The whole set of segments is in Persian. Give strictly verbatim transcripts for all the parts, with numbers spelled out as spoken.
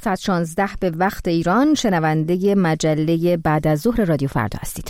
ساعت شانزده به وقت ایران شنونده مجله بعد از ظهر رادیو فردا هستید.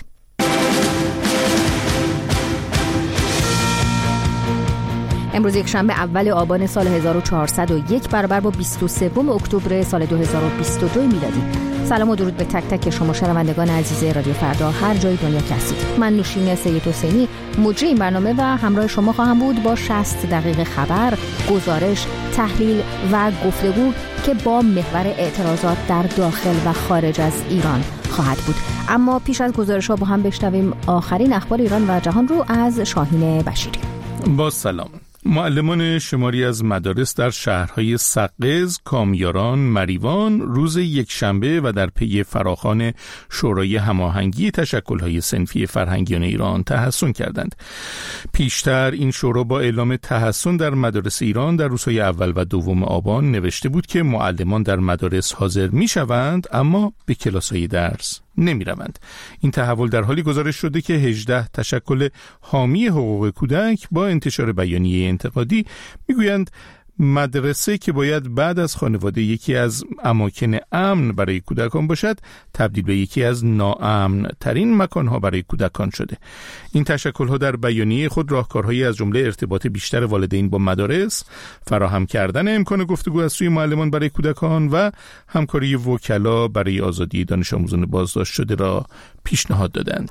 امروز یک شنبه اول آبان سال هزار و چهارصد و یک برابر با بیست و سوم اکتبر سال دو هزار و بیست و دو میلادی. سلام و درود به تک تک شما شنوندگان عزیز رادیو فردا هر جای دنیا که هستید. من نوشین سید حسینی مجری این برنامه و همراه شما خواهم بود با شصت دقیقه خبر، گزارش، تحلیل و گفتگو که با محور اعتراضات در داخل و خارج از ایران خواهد بود. اما پیش از گزارش‌ها با هم بشنویم آخرین اخبار ایران و جهان رو از شاهین بشیری. با سلام. معلمان شماری از مدارس در شهرهای سقز، کامیاران، مریوان روز یکشنبه و در پی فراخوان شورای هماهنگی تشکل‌های صنفی فرهنگیان ایران تحسن کردند. پیشتر این شورا با اعلام تحسن در مدارس ایران در روزهای اول و دوم آبان نوشته بود که معلمان در مدارس حاضر می‌شوند اما به کلاس‌های درس نمی روند. این تحول در حالی گزارش شده که هجده تشکل حامی حقوق کودک با انتشار بیانیه انتقادی میگویند مدرسه که باید بعد از خانواده یکی از اماکن امن برای کودکان باشد تبدیل به یکی از ناامن ترین مکانها برای کودکان شده. این تشکل‌ها در بیانیه خود راهکارهایی از جمله ارتباط بیشتر والدین با مدارس، فراهم کردن امکان گفتگو از سوی معلمان برای کودکان و همکاری وکلا برای آزادی دانش آموزان بازداشت شده را پیشنهاد دادند.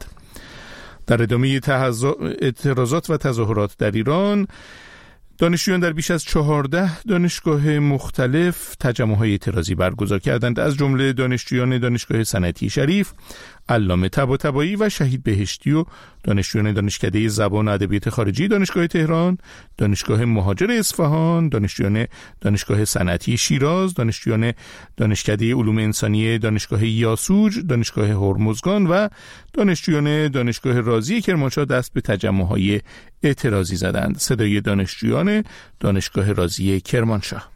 در ادامه اعتراضات و تظاهرات در ایران، دانشجویان در بیش از چهارده دانشگاه مختلف تجمع‌های اعتراضی برگزار کردند، از جمله دانشجویان دانشگاه صنعتی شریف، علامه طباطبایی و شهید بهشتی و دانشجویان دانشکده زبان و ادبیات خارجی دانشگاه تهران، دانشگاه مهاجر اصفهان، دانشجویان دانشگاه صنعتی شیراز، دانشجویان دانشکده علوم انسانی دانشگاه یاسوج، دانشگاه هرمزگان و دانشجویان دانشگاه رازی کرمانشاه دست به تجمع‌های اعتراضی زدند. صدای دانشجویان دانشگاه رازی کرمانشاه.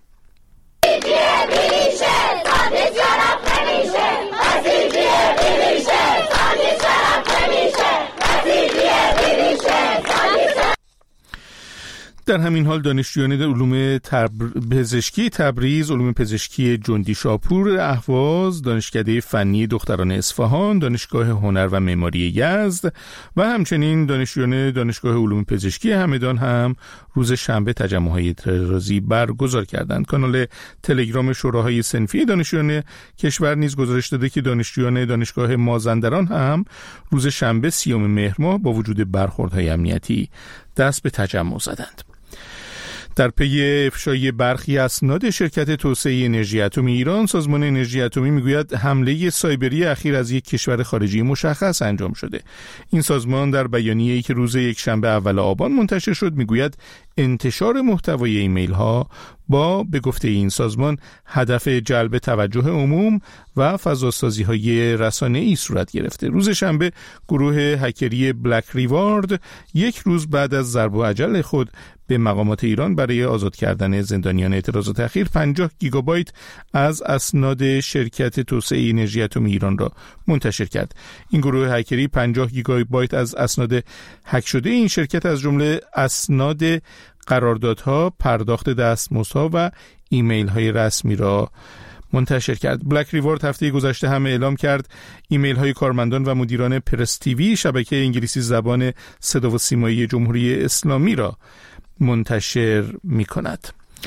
در همین حال دانشجویان در علوم تبر... پزشکی تبریز، علوم پزشکی جندی شاپور اهواز، دانشکده فنی دختران اصفهان، دانشگاه هنر و معماری یزد و همچنین دانشجویان دانشگاه علوم پزشکی همدان هم روز شنبه تجمع‌های اعتراضی برگزار کردند. کانال تلگرام شوراهای صنفی دانشجویان کشور نیز گزارش داده که دانشجویان دانشگاه مازندران هم روز شنبه سیوم مهر ماه با وجود برخوردهای امنیتی دست به تجمع زدند. در پی افشای برخی اسناد شرکت توسعه انرژی اتمی ایران، سازمان انرژی اتمی میگوید حمله سایبری اخیر از یک کشور خارجی مشخص انجام شده. این سازمان در بیانیه‌ای که روز یکشنبه اول آبان منتشر شد میگوید انتشار محتوای ایمیل ها با به گفته این سازمان هدف جلب توجه عموم و فضاسازی های رسانه‌ای صورت گرفته. روز شنبه گروه هکری بلک ریوارد یک روز بعد از ضرب و اجل خود به مقامات ایران برای آزاد کردن زندانیان اعتراضات اخیر پنجاه گیگابایت از اسناد شرکت توسعه انرژی اتمی ایران را منتشر کرد. این گروه هکری پنجاه گیگابایت از اسناد هک شده این شرکت از جمله اسناد قراردادها، پرداخت دستمزدها و ایمیل های رسمی را منتشر کرد. بلک ریوارد هفته گذشته هم اعلام کرد ایمیل های کارمندان و مدیران پرس تیوی شبکه انگلیسی زبان صدا و سیمایی جمهوری اسلامی را منتشر می کند.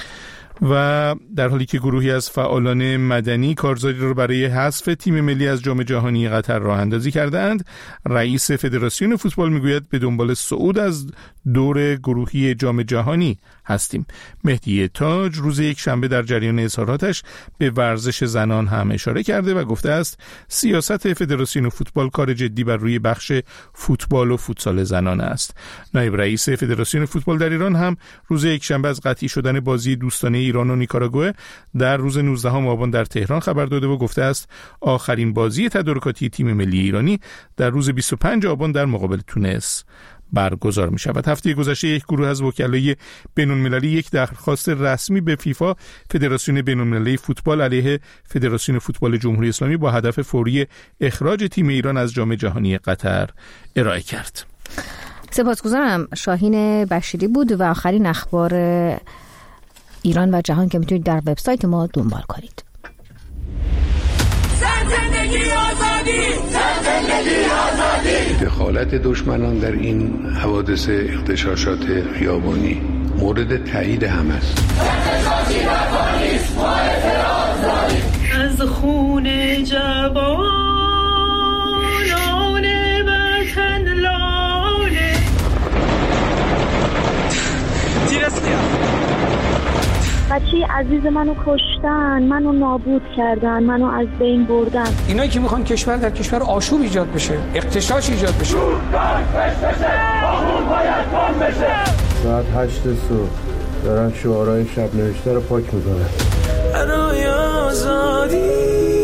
و در حالی که گروهی از فعالان مدنی کارزاری را برای حذف تیم ملی از جام جهانی قطر راه اندازی کردند، رئیس فدراسیون فوتبال میگوید به دنبال صعود از دور گروهی جام جهانی هستیم. مهدی تاج روز یک شنبه در جریان اظهاراتش به ورزش زنان هم اشاره کرده و گفته است سیاست فدراسیون فوتبال کار جدی بر روی بخش فوتبال و فوتسال زنان است. نایب رئیس فدراسیون فوتبال در ایران هم روز یک شنبه از قطعی شدن بازی دوستانه ایران و نیکاراگوئه در روز نوزدهم آبان در تهران خبر داده و گفته است آخرین بازی تدارکاتی تیم ملی ایرانی در روز بیست و پنجم آبان در مقابل تونس برگزار می شود. هفته گذشته یک گروه از وکلای بین‌المللی یک درخواست رسمی به فیفا، فدراسیون بین‌المللی فوتبال، علیه فدراسیون فوتبال جمهوری اسلامی با هدف فوری اخراج تیم ایران از جام جهانی قطر ارائه کرد. سپاسگزارم. شاهین بشیری بود و آخرین اخبار ایران و جهان که میتونید در وبسایت ما دنبال کنید. دخالت دشمنان در این حوادث اغتشاشات خیابانی مورد تایید هم است. از خون جوانان وطن لاله بچه عزیز منو کشتن، منو نابود کردن، منو از بین بردن. اینایی که میخوان کشور در کشور آشوب ایجاد بشه، اغتشاش ایجاد بشه. ساعت هشت صبح دارن شعارهای شب نوشته رو پاک میکنن. برای آزادی.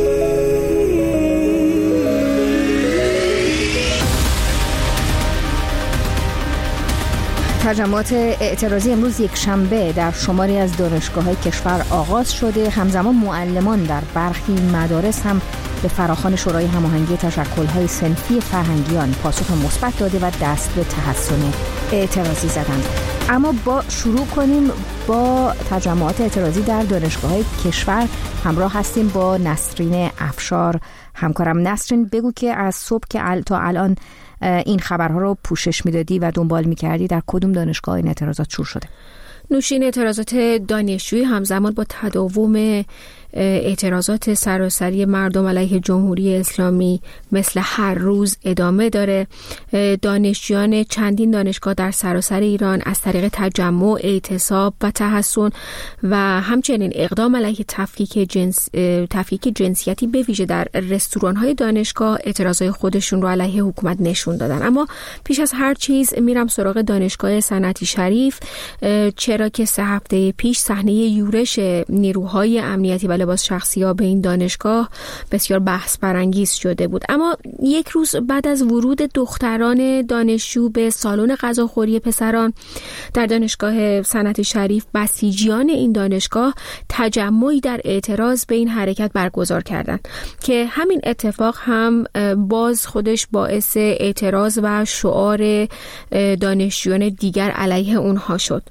تجمعات اعتراضی امروز یک شنبه در شماری از دانشگاه‌های کشور آغاز شده. همزمان معلمان در برخی مدارس هم به فراخوان شورای هماهنگی تشکل‌های صنفی فرهنگیان پاسخ مثبت داده و دست به تحسن اعتراضی زدند. اما با شروع کنیم با تجمعات اعتراضی در دانشگاه‌های کشور. همراه هستیم با نسرین افشار همکارم. نسرین، بگو که از صبح که تا الان این خبرها رو پوشش میدادی و دنبال میکردی، در کدوم دانشگاه این اعتراضات شروع شده؟ نوشین، اعتراضات دانشجویی همزمان با تداوم اعتراضات سراسری مردم علیه جمهوری اسلامی مثل هر روز ادامه داره. دانشجویان چندین دانشگاه در سراسر ایران از طریق تجمع، اعتصاب و تحصن و همچنین اقدام علیه تفکیک جنس تفکیک جنسیتی به ویژه در رستوران‌های دانشگاه اعتراضای خودشون رو علیه حکومت نشون دادن. اما پیش از هر چیز میرم سراغ دانشگاه صنعتی شریف، چرا که سه هفته پیش صحنه یورش نیروهای امنیتی و لباس شخصی ها به این دانشگاه بسیار بحث برانگیز شده بود. اما یک روز بعد از ورود دختران دانشجو به سالن غذاخوری پسران در دانشگاه صنعتی شریف، بسیجیان این دانشگاه تجمعی در اعتراض به این حرکت برگزار کردند که همین اتفاق هم باز خودش باعث اعتراض و شعار دانشجویان دیگر علیه اونها شد.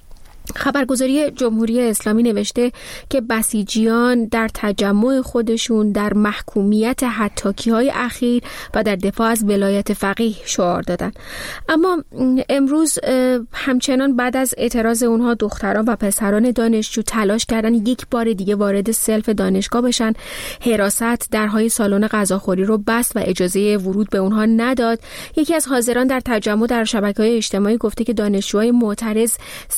خبرگزاری جمهوری اسلامی نوشته که بسیجیان در تجمع خودشون در محکومیت هتاکی‌های اخیر و در دفاع از ولایت فقیه شعار دادن. اما امروز همچنان بعد از اعتراض اونها دختران و پسران دانشجو تلاش کردن یک بار دیگه وارد سلف دانشگاه بشن. حراست درهای سالن غذاخوری رو بست و اجازه ورود به اونها نداد. یکی از حاضران در تجمع در شبکه‌های اجتماعی گفته که دانشجوهای معترض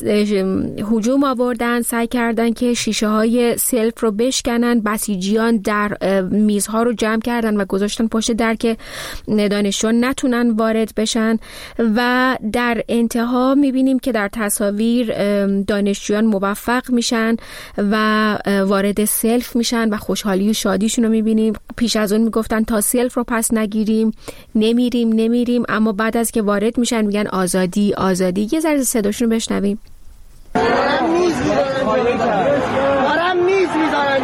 هجوم آوردن، سعی کردن که شیشه های سلف رو بشکنن. بسیجیان در میزها رو جمع کردن و گذاشتن پشت در که دانشجویان نتونن وارد بشن و در انتها میبینیم که در تصاویر دانشجویان موفق میشن و وارد سلف میشن و خوشحالی و شادیشون رو میبینیم. پیش از اون میگفتن تا سلف رو پس نگیریم نمیریم نمیریم اما بعد از که وارد میشن میگن آزادی آزادی. یه ذره صداشون رو بشنویم. دارم میز میزنن دارم میز میزنن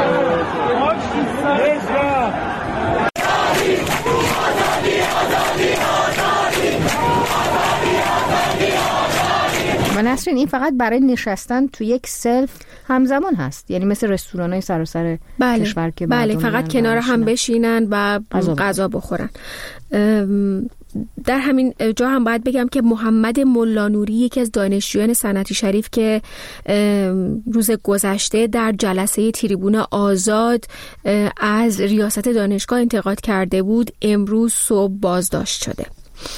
و نسرین، این فقط برای نشستن تو یک سلف همزمان هست؟ یعنی مثل رستوران‌های سراسر بله. کشور که بله، فقط کنار هم بشینن و غذا بخورن. در همین جا هم باید بگم که محمد ملانوری، یکی از دانشجویان صنعتی شریف که روز گذشته در جلسه تریبون آزاد از ریاست دانشگاه انتقاد کرده بود، امروز صبح بازداشت شده.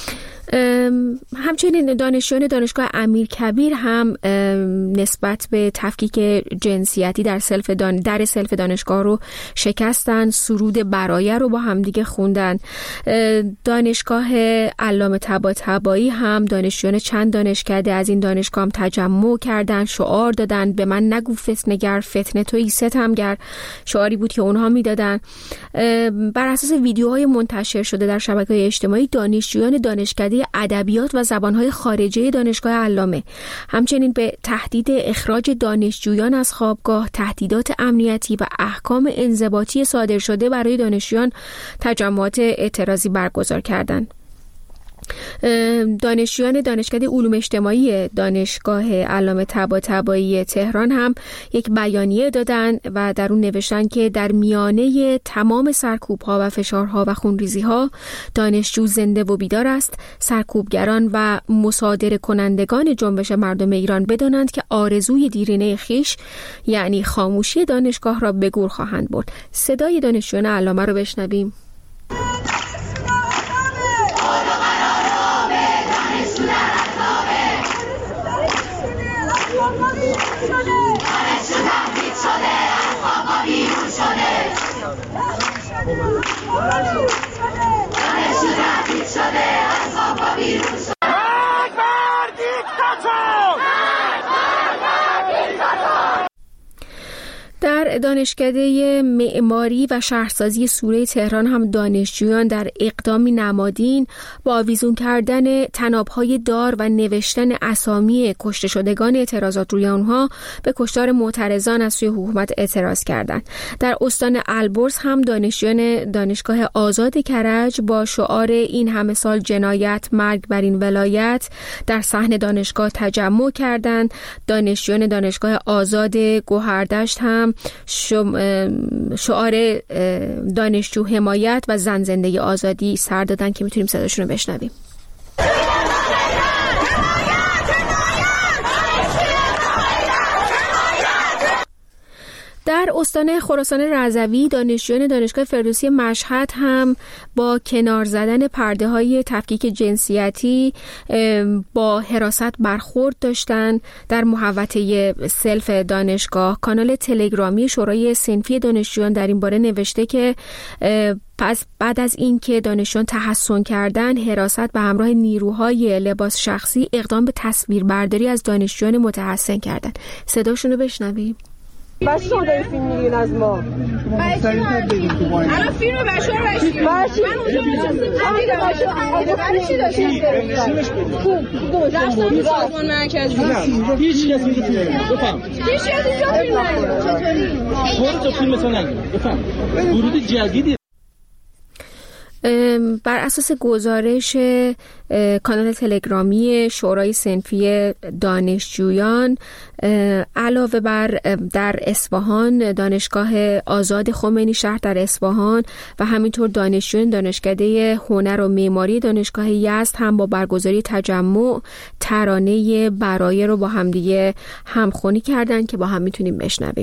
همچنین دانشجویان دانشگاه امیرکبیر هم نسبت به تفکیک جنسیتی در سلف دان در سلف دانشگاه رو شکستن، سرود برایه رو با همدیگه خوندن. دانشگاه علامه طباطبایی هم دانشجویان چند دانشکده از این دانشگاه هم تجمع کردن، شعار دادن به من نگو فتنه‌گر، فتنه تویی ستمگر، شعاری بود که اونها میدادن. بر اساس ویدیوهای منتشر شده در شبکه‌های اجتماعی، دانشجویان دانشکده ادبیات و زبانهای خارجه دانشگاه علامه همچنین به تهدید اخراج دانشجویان از خوابگاه، تهدیدات امنیتی و احکام انضباطی صادر شده برای دانشجویان تجمعات اعتراضی برگزار کردند. دانشجویان دانشکده علوم اجتماعی دانشگاه علامه طباطبایی تهران هم یک بیانیه دادن و در اون نوشتن که در میانه تمام سرکوب‌ها و فشارها و خونریزی‌ها دانشجو زنده و بیدار است. سرکوبگران و مصادره کنندگان جنبش مردم ایران بدانند که آرزوی دیرینه خیش یعنی خاموشی دانشگاه را به گور خواهند برد. صدای دانشجویان علامه رو بشنویم. در دانشکده معماری و شهرسازی سوره تهران هم دانشجویان در اقدامی نمادین با آویزون کردن طناب‌های دار و نوشتن اسامی کشته شدگان اعتراضات روی آنها به کشتار معترضان از سوی حکومت اعتراض کردند. در استان البرز هم دانشجویان دانشگاه آزاد کرج با شعار این همه سال جنایت مرگ بر این ولایت در صحن دانشگاه تجمع کردند. دانشجویان دانشگاه آزاد گوهردشت هم شعار دانشجو حمایت و زن زندگی آزادی سر دادن که میتونیم صداشون رو بشنویم. در استان خراسان رضوی دانشجویان دانشگاه فردوسی مشهد هم با کنار زدن پرده‌های تفکیک جنسیتی با حراست برخورد داشتن. در محوطه سلف دانشگاه کانال تلگرامی شورای صنفی دانشجویان در این باره نوشته که پس بعد از این که دانشجویان تحصن کردن، حراست به همراه نیروهای لباس شخصی اقدام به تصویربرداری از دانشجویان متحصن کردن. صداشون رو بشنویم. بس شما داری فیلم میگین از ما الان فیلم رو بچه ها رشید برشید من اونجا نشستیم بچه ها برای چی داشتیم درستان سازمان مرکزی هیچ کس میگه فیلم بفهم هیچ کس اینجا فیلم نگید خورد تو فیلم مثلا نگید بفهم ورود جدیدی. بر اساس گزارش کانال تلگرامی شورای صنفی دانشجویان، علاوه بر در اصفهان دانشگاه آزاد خمینی شهر در اصفهان و همینطور دانشجویان دانشکده هنر و معماری دانشگاه یزد هم با برگزاری تجمع ترانه برای رو با همدیگه همخوانی کردن که با هم میتونیم بشنویم.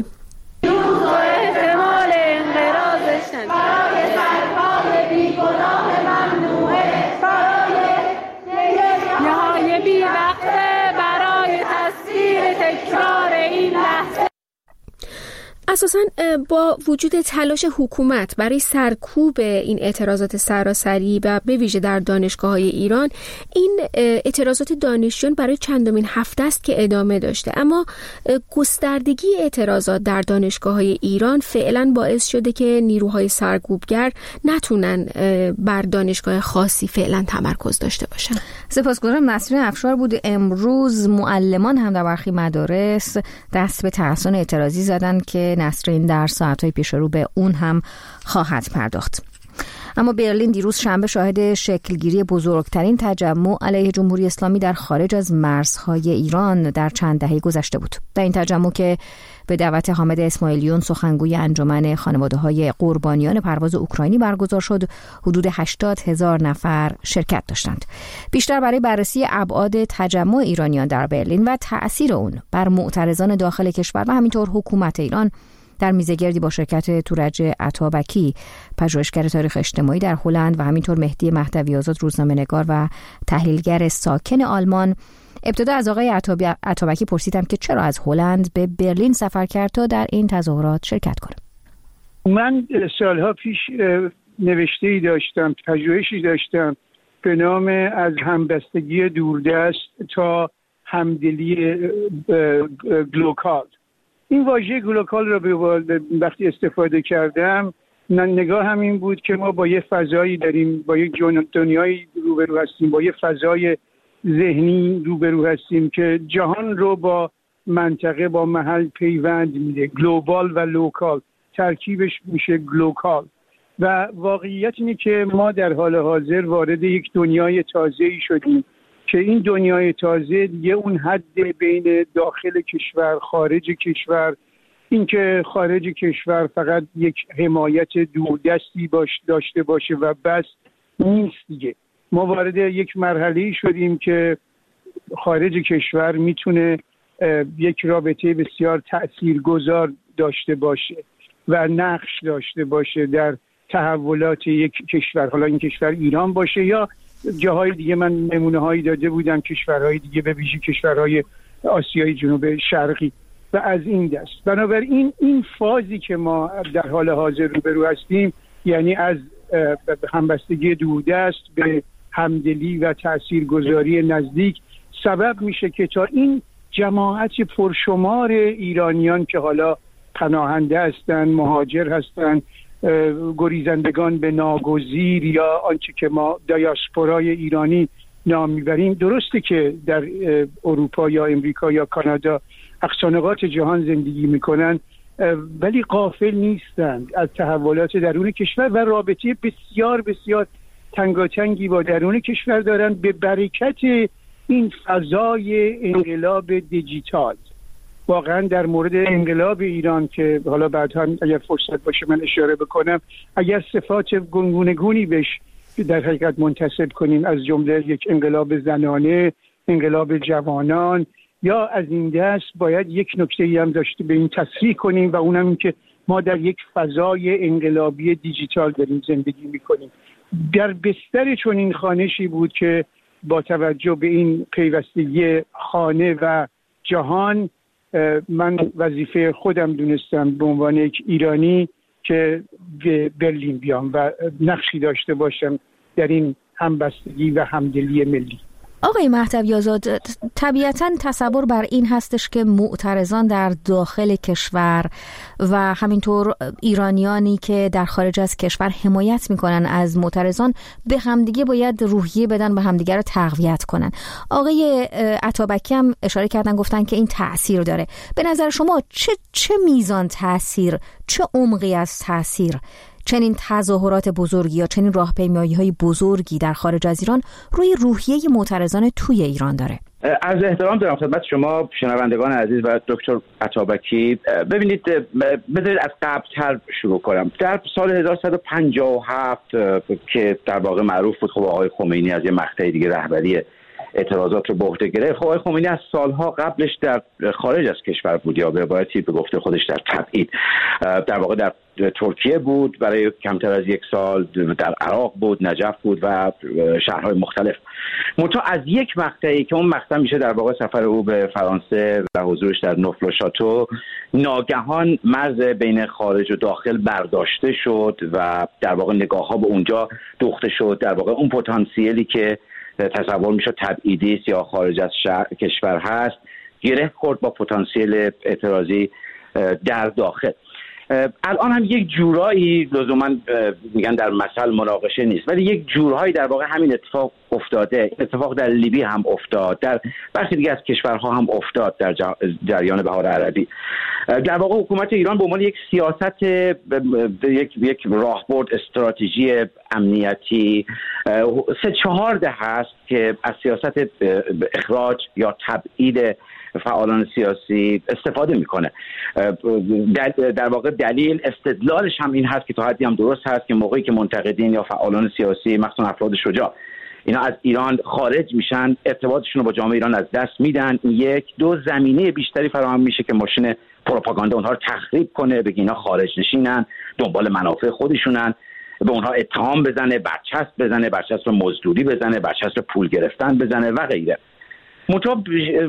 اساساً با وجود تلاش حکومت برای سرکوب این اعتراضات سراسری و به ویژه در دانشگاه‌های ایران، این اعتراضات دانشجویان برای چندمین هفته است که ادامه داشته، اما گستردگی اعتراضات در دانشگاه‌های ایران فعلاً باعث شده که نیروهای سرکوبگر نتونن بر دانشگاه خاصی فعلاً تمرکز داشته باشن. سپاسگزارم. نسرین افشار بود. امروز معلمان هم در برخی مدارس دست به تحصن اعتراضی زدن که نسرین در ساعت‌های پیش رو به اون هم خواهد پرداخت. اما برلین دیروز شنبه شاهد شکلگیری بزرگترین تجمع علیه جمهوری اسلامی در خارج از مرزهای ایران در چند دهه گذشته بود. در این تجمع که به دعوت حامد اسماعیلیون سخنگوی انجمن خانواده‌های قربانیان پرواز اوکراینی برگزار شد، حدود هشتاد هزار نفر شرکت داشتند. بیشتر برای بررسی ابعاد تجمع ایرانیان در برلین و تأثیر اون بر معترضان داخل کشور و همینطور حکومت ایران در میزگردی با شرکت تورج عطابکی، پژوهشگر تاریخ اجتماعی در هلند و همینطور مهدی مهدوی آزاد، روزنامه‌نگار و تحلیلگر ساکن آلمان، ابتدا از آقای عطابکی پرسیدم که چرا از هلند به برلین سفر کرد تا در این تظاهرات شرکت کنه. من سالها پیش نوشته‌ای داشتم، پژوهشی داشتم به نام از همبستگی دوردست تا همدلی گلوکال. این واژه گلوکال را به وقتی استفاده کردم، نگاه هم این بود که ما با یه فضایی داریم، با یک دنیایی روبرو هستیم، با یه فضای ذهنی روبرو هستیم که جهان رو با منطقه، با محل پیوند میده. گلوبال و لوکال ترکیبش میشه گلوکال. و واقعیت اینه که ما در حال حاضر وارد یک دنیای تازه‌ای شدیم که این دنیای تازه دیگه اون حد بین داخل کشور خارج کشور، اینکه خارج کشور فقط یک حمایت دوردستی باش داشته باشه و بس نیست دیگه. ما وارد یک مرحله‌ای شدیم که خارج کشور میتونه یک رابطه بسیار تأثیرگذار داشته باشه و نقش داشته باشه در تحولات یک کشور، حالا این کشور ایران باشه یا جاهای دیگه. من نمونه هایی داده بودم کشورهای دیگه، به ویژه کشورهای آسیای جنوب شرقی و از این دست. بنابراین این فازی که ما در حال حاضر روبرو هستیم، یعنی از همبستگی دوردست به همدلی و تاثیرگذاری نزدیک، سبب میشه که تا این جماعت پرشمار ایرانیان که حالا پناهنده هستند، مهاجر هستند، گریزندگان به ناگزیر یا آنچه که ما دیاسپورای ایرانی نام میبریم، درسته که در اروپا یا امریکا یا کانادا اقصانقاط جهان زندگی میکنن، ولی غافل نیستند از تحولات درون کشور و رابطه بسیار بسیار تنگاتنگی با درون کشور دارن به برکت این فضای انقلاب دیجیتال. واقعا در مورد انقلاب ایران که حالا بعدا اگر فرصت باشه من اشاره بکنم، اگر صفات گونگونگونی بهش در حقیقت منتسب کنیم، از جمله یک انقلاب زنانه، انقلاب جوانان یا از این دست، باید یک نکته‌ای هم داشته به این تصریح کنیم و اونم این که ما در یک فضای انقلابی دیجیتال داریم زندگی میکنیم. در بستر چون این خانشی بود که با توجه به این پیوستگی خانه و جهان، من وظیفه خودم دونستم به عنوان یک ایرانی که به برلین بیام و نقشی داشته باشم در این همبستگی و همدلی ملی. آقای مهدوی آزاد، طبیعتاً تصور بر این هستش که معترضان در داخل کشور و همینطور ایرانیانی که در خارج از کشور حمایت میکنن از معترضان به همدیگه باید روحیه بدن و همدیگه رو تقویت کنن. آقای عطابکی هم اشاره کردن، گفتن که این تأثیر داره. به نظر شما چه چه میزان تأثیر، چه عمقی از تأثیر چنین تظاهرات بزرگی یا چنین راهپیمایی‌های بزرگی در خارج از ایران روی روحیه معترضان توی ایران داره؟ از احترام دارم خدمت شما شنوندگان عزیز و دکتر عطابکی. ببینید، بذارید از قبل‌تر شروع کنم. در سال هزار و سیصد و پنجاه و هفت که در واقع معروف بود، خب آقای خمینی از یه مقطع دیگه رهبری اعتراضات رو به عهده گرفت. آقای خمینی از سالها قبلش در خارج از کشور بود، یا به عبارتی به گفته خودش در تبعید. در واقع در ترکیه بود برای کمتر از یک سال، در عراق بود، نجف بود و شهرهای مختلف. منتها از یک مقطعی که اون مقطع میشه در واقع سفر او به فرانسه و حضورش در نوفل و شاتو، ناگهان مرز بین خارج و داخل برداشته شد و در واقع نگاه ها به اونجا دوخته شد. در واقع اون پتانسیلی که تصور میشه تبعیدی است یا خارج از شهر کشور هست، گره خورد با پتانسیل اعتراضی در داخل. الان هم یک جورایی، لزوما میگن در مثل مناقشه نیست، ولی یک جورهایی در واقع همین اتفاق افتاده. این اتفاق در لیبی هم افتاد، در برخی دیگه از کشورها هم افتاد در جریان بهار عربی. در واقع حکومت ایران به عنوان یک سیاست، یک یک راهبرد استراتژی امنیتی سه چهارده هست که از سیاست اخراج یا تبعید فعالان سیاسی استفاده میکنه. در, در واقع دلیل استدلالش هم این هست که تا حدی هم درست هست که موقعی که منتقدین یا فعالان سیاسی، مخصوصا افراد شجاع، اینا از ایران خارج میشن، ارتباطشون رو با جامعه ایران از دست میدن. یک دو زمینه بیشتری فراهم میشه که ماشین پروپاگاندا اونها رو تخریب کنه، بگه اینا خارج نشینن، دنبال منافع خودشونن، به اونها اتهام بزنه، برچسب بزنه، برچسب مزدوری بزنه، برچسب پول گرفتن بزنه و غیره. منتها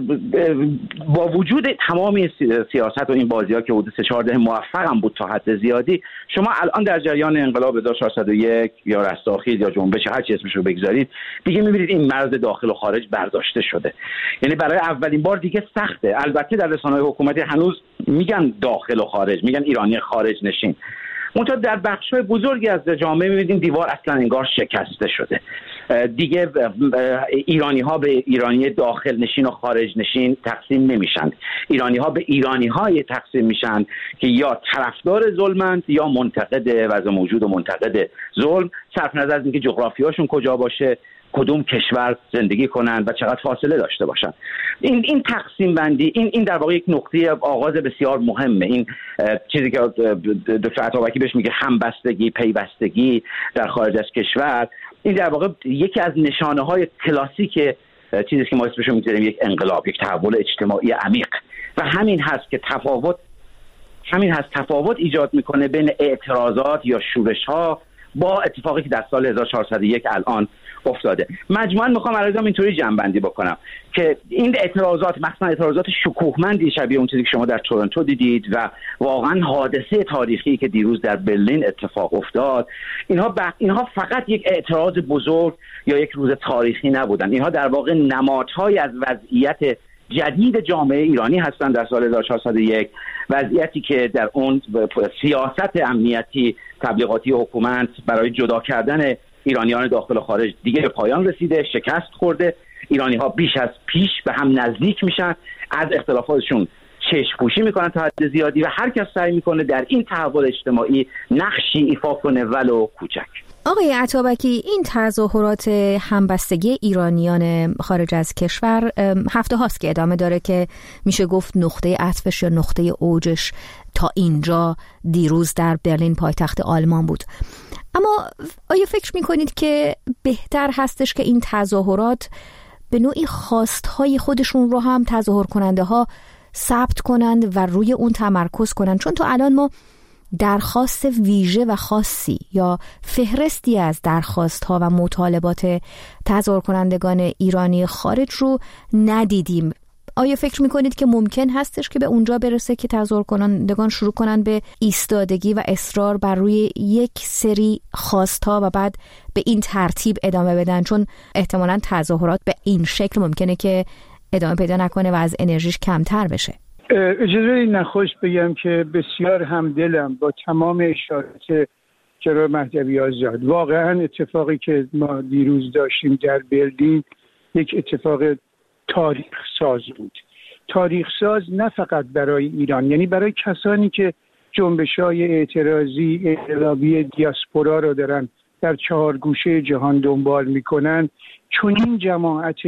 با وجود تمام سیاست و این بازی‌ها که حدود سه چهار دهه موفق هم بود تا حد زیادی، شما الان در جریان انقلاب هزار و چهارصد و یک یا رستاخیز یا جنبش هر چی اسمش رو بگذارید، دیگه می‌بینید این مرز داخل و خارج برداشته شده. یعنی برای اولین بار دیگه سخته. البته در رسانه‌های حکومتی هنوز میگن داخل و خارج، میگن ایرانی خارج نشین. منتها در بخش‌های بزرگی از جامعه می‌بینید دیوار اصلا انگار شکسته شده دیگه ایرانی ها به ایرانی داخل نشین و خارج نشین تقسیم نمیشن. ایرانی ها به ایرانی های تقسیم میشن که یا طرفدار ظلمند یا منتقد وضع موجود و منتقد ظلم، صرف نظر از اینکه جغرافیاشون کجا باشه، کدوم کشور زندگی کنن و چقدر فاصله داشته باشن. این این تقسیم بندی این این در واقع یک نقطه آغاز بسیار مهمه. این چیزی که دکتر عطابکی بهش میگه همبستگی، پیوستگی در خارج از کشور، این در واقع یکی از نشانه های کلاسیک چیزی که ما اسمش رو میذاریم یک انقلاب، یک تحول اجتماعی عمیق. و همین هست که تفاوت همین هست تفاوت ایجاد میکنه بین اعتراضات یا شورش ها با اتفاقی که در سال هزار و چهارصد و یک الان افتاده. مجموعاً میخوام عرضم اینطوری جمع‌بندی بکنم که این اعتراضات، مثلا اعتراضات شکوهمندی شبیه اون چیزی که شما در تورنتو دیدید و واقعاً حادثه تاریخی که دیروز در برلین اتفاق افتاد، اینها ب... اینها فقط یک اعتراض بزرگ یا یک روز تاریخی نبودن. اینها در واقع نمادهای از وضعیت جدید جامعه ایرانی هستند در سال هزار و چهارصد و یک، وضعیتی که در اون سیاست امنیتی تبلیغاتی حکومت برای جدا کردن ایرانیان داخل و خارج دیگه به پایان رسیده، شکست خورده. ایرانی ها بیش از پیش به هم نزدیک میشن، از اختلافاتشون چشم پوشی میکنن تا حد زیادی و هر کس سعی میکنه در این تحول اجتماعی نقشی ایفا کنه ولو کوچک. آقای عطابکی، این تظاهرات همبستگی ایرانیان خارج از کشور هفته هاست که ادامه داره که میشه گفت نقطه عطفش یا نقطه اوجش تا اینجا دیروز در برلین پایتخت آلمان بود. اما آیا فکر میکنید که بهتر هستش که این تظاهرات به نوعی خواستهای خودشون رو هم تظاهر کننده ها ثبت کنند و روی اون تمرکز کنند؟ چون تا الان ما درخواست ویژه و خاصی یا فهرستی از درخواست ها و مطالبات تظاهر کنندگان ایرانی خارج رو ندیدیم. آیا فکر میکنید که ممکن هستش که به اونجا برسه که تظاهر کنندگان شروع کنن به ایستادگی و اصرار بر روی یک سری خواست‌ها و بعد به این ترتیب ادامه بدن؟ چون احتمالاً تظاهرات به این شکل ممکنه که ادامه پیدا نکنه و از انرژیش کمتر بشه. اجازه نخست بگم که بسیار همدلم با تمام اشارات جناب مهدوی آزاد. واقعا اتفاقی که ما دیروز داشتیم در برلین یک اتفاق تاریخ ساز بود. تاریخ ساز نه فقط برای ایران، یعنی برای کسانی که جنبش‌های اعتراضی انقلابی دیاسپورا رو دارن در چهار گوشه جهان دنبال میکنن. چون این جماعت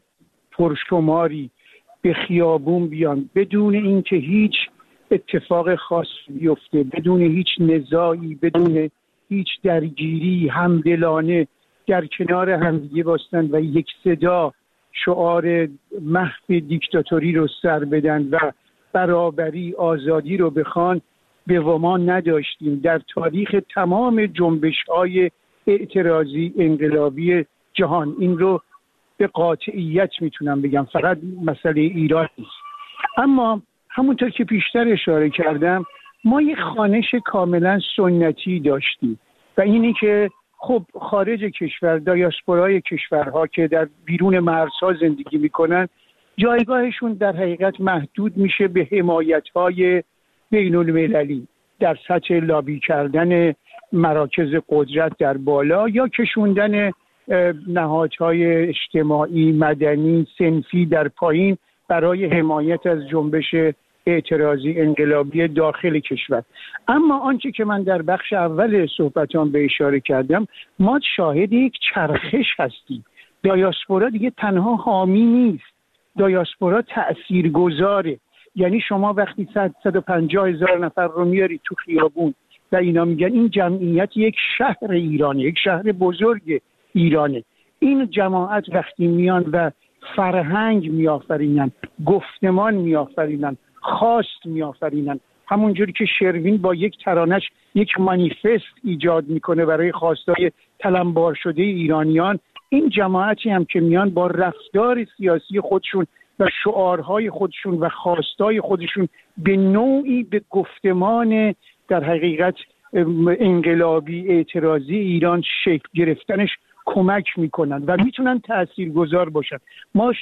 پرشماری به خیابون بیان بدون اینکه هیچ اتفاق خاص بیفته، بدون هیچ نزاعی، بدون هیچ درگیری، همدلانه در کنار همدیگه باشن و یک صدا شعار محو دیکتاتوری رو سر بدن و برابری، آزادی رو بخوان، به ما نداشتیم در تاریخ تمام جنبش‌های اعتراضی انقلابی جهان. این رو به قاطعیت میتونم بگم، فقط مسئله ایران نیست. اما همونطور که پیشتر اشاره کردم ما یک خوانش کاملا سنتی داشتیم و اینی که خب خارج کشور، دیاسپورای کشورها که در بیرون مرزها زندگی میکنن، جایگاهشون در حقیقت محدود میشه به حمایت‌های بین المللی در سطح لابی کردن مراکز قدرت در بالا یا کشوندن نهادهای اجتماعی، مدنی، صنفی در پایین برای حمایت از جنبش اعتراضی انقلابی داخل کشور. اما آنچه که من در بخش اول صحبتام به اشاره کردم، ما شاهد یک چرخش هستیم. دیاسپورا دیگه تنها حامی نیست، دیاسپورا تأثیرگذاره. یعنی شما وقتی صد و پنجاه هزار نفر رو میاری تو خیابون و اینا میگن این جمعیت یک شهر ایرانه، یک شهر بزرگ ایرانه، این جماعت وقتی میان و فرهنگ میآفرینن، گفتمان میآفرینن، خواست میآفرینن، همونجوری که شروین با یک ترانش یک مانیفست ایجاد میکنه برای خواستای تلمبار شده ایرانیان، این جماعتی هم که میان با رفتار سیاسی خودشون و شعارهای خودشون و خواستای خودشون به نوعی به گفتمان در حقیقت انقلابی اعتراضی ایران شکل گرفتنش کمک میکنن و میتونن تاثیرگذار باشن. ما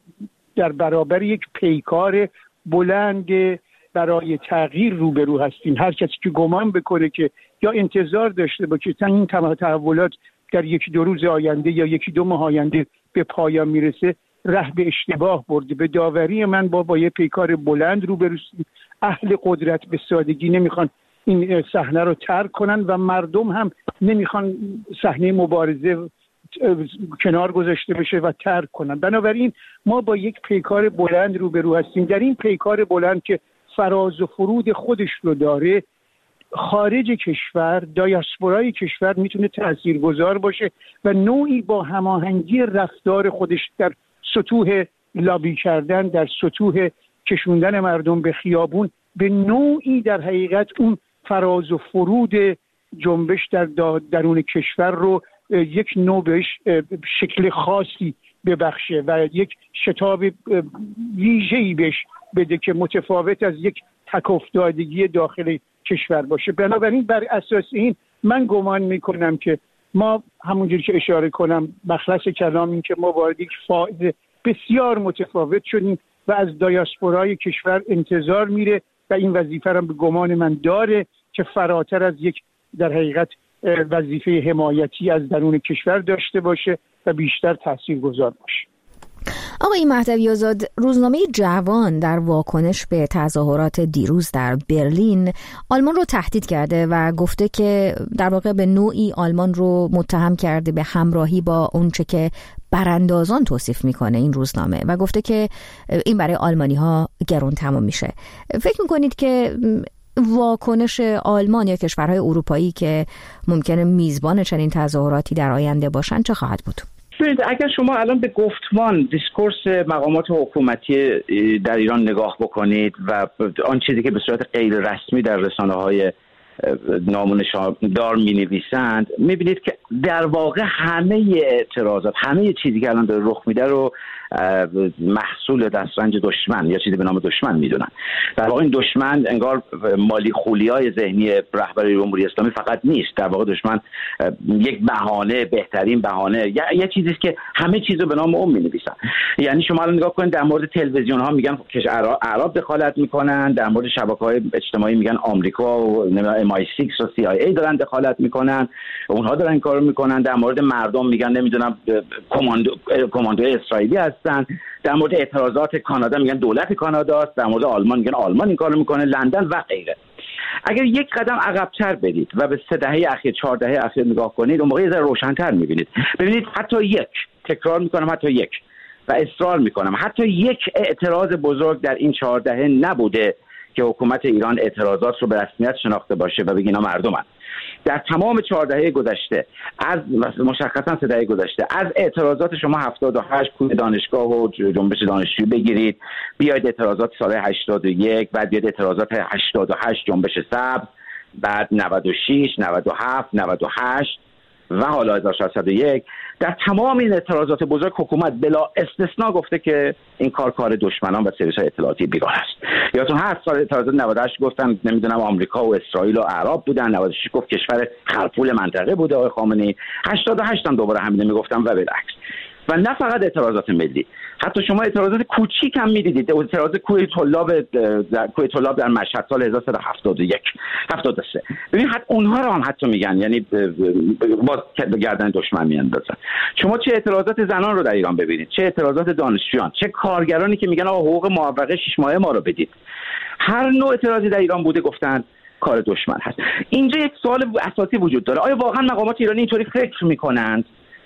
در برابر یک پیکار بلند برای تغییر روبرو هستیم. هر کسی که گمان بکنه که یا انتظار داشته باشه که این تحولات در یکی دو روز آینده یا یکی دو ماه آینده به پایان میرسه ره به اشتباه برده. به داوری من با با یه پیکار بلند روبرویم. اهل قدرت به سادگی نمیخوان این صحنه رو ترک کنن و مردم هم نمیخوان صحنه مبارزه کنار گذاشته بشه و ترک کنن. بنابراین ما با یک پیکار بلند روبرو هستیم. در این پیکار بلند که فراز و فرود خودش رو داره، خارج کشور، دایاسپورای کشور میتونه تاثیرگذار باشه و نوعی با هماهنگی رفتار خودش در سطوح لابی کردن، در سطوح کشوندن مردم به خیابون، به نوعی در حقیقت اون فراز و فرود جنبش در درون کشور رو یک نوع بهش شکل خاصی ببخشه و یک شتاب ویژه‌ای بهش بده که متفاوت از یک تک‌افتادگی داخل کشور باشه. بنابراین بر اساس این من گمان میکنم که ما همونجوری که اشاره کنم مخلص کلام این که ما وارد یک فاز بسیار متفاوت شدیم و از دایاسپورای کشور انتظار میره و این وظیفه رو به گمان من داره که فراتر از یک در حقیقت وظیفه حمایتی از درون کشور داشته باشه و بیشتر تاثیرگذار باشه. آقای مهدوی آزاد، روزنامه جوان در واکنش به تظاهرات دیروز در برلین آلمان رو تهدید کرده و گفته که در واقع به نوعی آلمان رو متهم کرده به همراهی با اونچه که براندازان توصیف میکنه این روزنامه و گفته که این برای آلمانی ها گران تمام میشه. فکر میکنید که واکنش آلمان یا کشورهای اروپایی که ممکنه میزبان چنین تظاهراتی در آینده باشن چه خواهد بود؟ ببینید، اگر شما الان به گفتمان دیسکورس مقامات حکومتی در ایران نگاه بکنید و آن چیزی که به صورت غیر رسمی در رسانه‌های نامونشاندار می‌نویسند، می‌بینید که در واقع همه اعتراضات، همه چیزی که الان داره رخ میده رو محصول دسترنج دشمن یا چیزی به نام دشمن میدونن. در واقع این دشمن انگار مالی خولیای ذهنی رهبر جمهوری اسلامی فقط نیست. در واقع دشمن یک بهانه، بهترین بهانه، یا یه چیزی است که همه چیزو به نام اون می‌نویسن. یعنی شما الان نگاه کنید، در مورد تلویزیون ها میگن که اعراب دخالت میکنن، در مورد شبکه‌های اجتماعی میگن آمریکا و ام آی سیکس و سی آی ای دارن دخالت میکنن، اونها دارن این کارو میکنن. در مورد مردم میگن نمیدونم کماندو کماندو اسرائیلی هستن. در مورد اعتراضات کانادا میگن دولت کاناداست. در مورد آلمان میگن آلمان این کارو میکنه، لندن و غیره. اگر یک قدم عقب‌تر برید و به سه دهه اخیر، چهار دهه اخیر نگاه کنید، اون موقع یه ذره روشن‌تر میبینید. ببینید حتی یک، تکرار میکنم، حتی یک و اصرار میکنم، حتی یک اعتراض بزرگ در این چهار دهه نبوده که حکومت ایران اعتراضات رو به رسمیت شناخته باشه و بگه اینا مردمن. در تمام چهار دهه گذشته، از مشخصا سه دهه گذشته، از اعتراضات شما هفتاد و هشت کوی دانشگاه و جنبش دانشجویی بگیرید، بیاید اعتراضات سال هشتاد و یک، بعد بیاید اعتراضات هشتاد و هشت جنبش سبز، بعد نود و شش، نود و هفت، نود و هشت و حالا هزار و ششصد و یک، در تمام این اعتراضات بزرگ حکومت بلا استثنا گفته که این کار کار دشمنان و سرویس‌های اطلاعاتی بیگانه است. یادتون هست سال اعتراضات نود و هشت گفتن نمیدونم آمریکا و اسرائیل و اعراب بودن، نود و شش گفت کشور خرپول منطقه بوده آقای خامنه‌ای، هشتاد و هشت هم دوباره همین میگفتن و بالعکس. و نه فقط اعتراضات ملی، حتی شما اعتراضات کوچیک هم میدیدید. اعتراض کوه طلاب در کوه طلاب در مشهد سال هزار و سیصد و هفتاد و یک هفتاد و سه، ببین حتی اونها رو هم حتی میگن، یعنی باز به گردن دشمن میاندازن. شما چه اعتراضات زنان رو در ایران ببینید، چه اعتراضات دانشجویان، چه کارگرانی که میگن آقا حقوق موفقه شش ماهه ما رو بدید. هر نوع اعتراضی در ایران بوده گفتن کار دشمن هست. اینجا یک سوال اساسی وجود داره، آیا واقعا مقامات ایرانی اینطوری فکر میکنند؟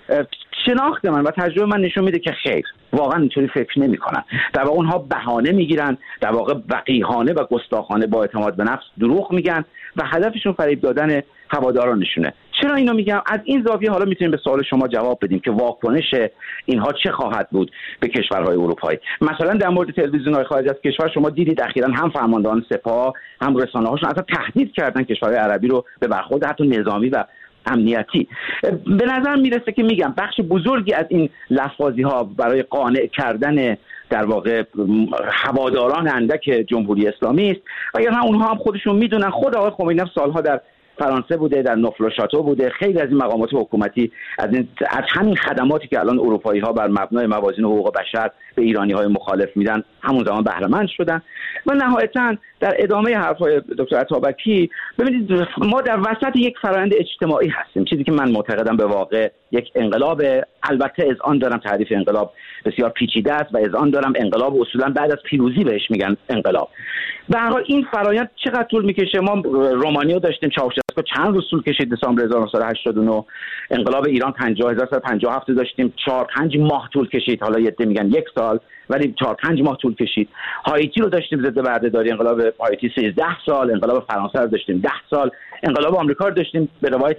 شناخت من و تجربه من نشون میده که خیر، واقعا اینطوری فکر نمی‌کنن. در واقع اونها بهانه میگیرن، در واقع وقیحانه و گستاخانه با اعتماد به نفس دروغ میگن و هدفشون فریب دادن هوادارانشونه. چرا اینو میگم؟ از این زاویه حالا میتونیم به سوال شما جواب بدیم که واکنش اینها چه خواهد بود به کشورهای اروپایی. مثلا در مورد تلویزیون‌های خارج از کشور شما دیدید اخیراً هم فرماندهان سپاه هم رسانه‌هاشون اصلا تهدید کردن کشورهای عربی رو به برخورد حتی نظامی و امنیتی. به نظر میرسه که میگم بخش بزرگی از این لفاظی ها برای قانع کردن در واقع هواداران اندک جمهوری اسلامی است. اگر نه اونها هم خودشون میدونن، خود آقای خمینی سالها در فرانسه بوده، در نوفل و شاتو بوده. خیلی از این مقامات حکومتی از این از همین خدماتی که الان اروپایی‌ها بر مبنای موازین حقوق بشر به ایرانی‌های مخالف میدن همون زمان بهره مند شدن. و نهایتاً در ادامه حرف‌های دکتر عطابکی ببینید ما در وسط یک فرآیند اجتماعی هستیم، چیزی که من معتقدم به واقع یک انقلاب. البته از آن دارم تعریف انقلاب بسیار پیچیده است و از آن دارم انقلاب اصولاً بعد از پیروزی بهش میگن انقلاب. به هر حال این فرآیند چقدر طول میکشه؟ ما رومانیو داشتیم، چاوشسکو چند روز طول کشید، دسامبر هزار و نهصد و هشتاد و نه. انقلاب ایران پنجاه هزار و سیصد و پنجاه و هفت داشتیم، چهار پنج ماه طول کشید، حالا یه عده میگن یک سال ولی چهار پنج ماه طول کشید. هایتی رو داشتیم ضد بردهداری، انقلاب هایتی سیزده سال. انقلاب فرانسه رو داشتیم ده سال. انقلاب آمریکا رو داشتیم به روایت